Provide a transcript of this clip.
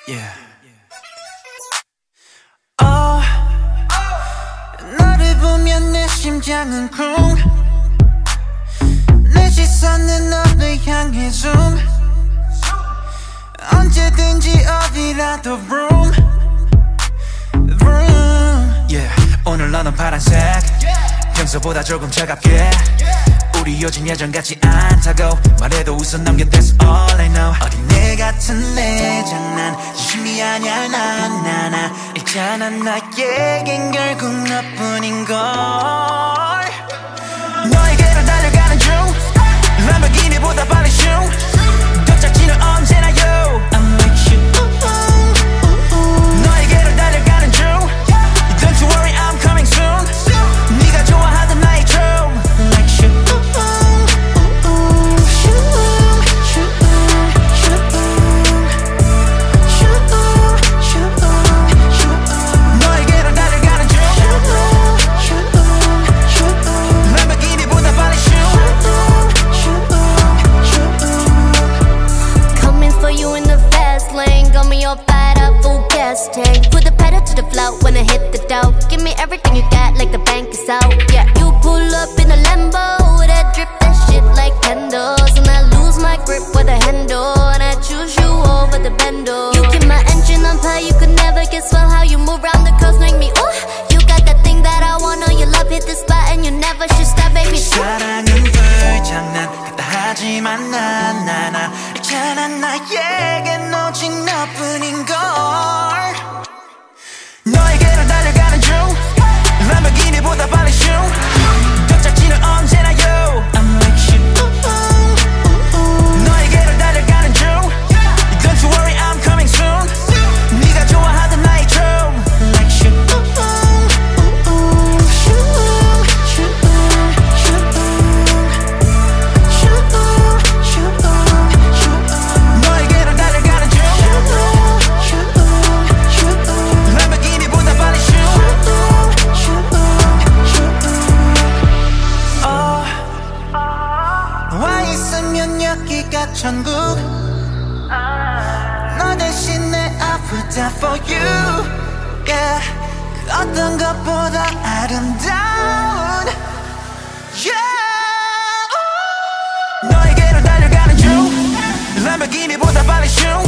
Yeah. 너를 보면 내 심장은 쿵. 내 시선은 너를 향해 zoom. 언제든지 어디라도 vroom vroom. Yeah. 오늘 너는 파란색. 평소보다 조금 차갑게. 우리 요즘 예전 같지 않다고 말해도 웃어 넘겨 that's all I know. 어린애 같은 내 장난 진심이 아냐 나나나. 있잖아 나에겐 결국 너뿐인걸. 너에게로 달려가는 중 람보르기니보다 빨리 슝. 도착지는 언제나 yo I'm with you. 너에게로 달려가는 중 Don't you worry I'm coming soon. 네가 좋아하던 나의 춤 Like you. 너에게로 달려가는 중 람보르기니보다 빨리 슝. Coming for you in the fast lane. Got me all fired up, full gas tank. Put the pedal to the floor when I hit the dough. Give me everything you got like the bank is out. Yeah, you pull up in a Lambo. That drip, that shit like candles. And I lose my grip with the handle. And I choose you over the bando. You keep my engine on fire. You could never guess well how you move around the curves make me ooh. You got that thing that I want. Know your love hit the spot and you never should stop, baby. 사랑은 불장난 같다 하지만 난 있잖아 나에겐 오직 너뿐인걸. 너에게로 달려가는 중 람보르기니보다 빨리 슝. 도착지는 언제나 yo I'm with you. 너에게로 달려가는 중 Don't you worry I'm coming soon. 네가 좋아하던 나의 춤 Like you. 너에게로 달려가는 중 람보르기니보다 빨리 슝. 너와 있으면 여기가 천국. 너 대신 내 아프다 for you. Yeah. 그 어떤 것보다 아름다운 Yeah. 너에게로 달려가는 중 람보르기니보다 빨리 슝.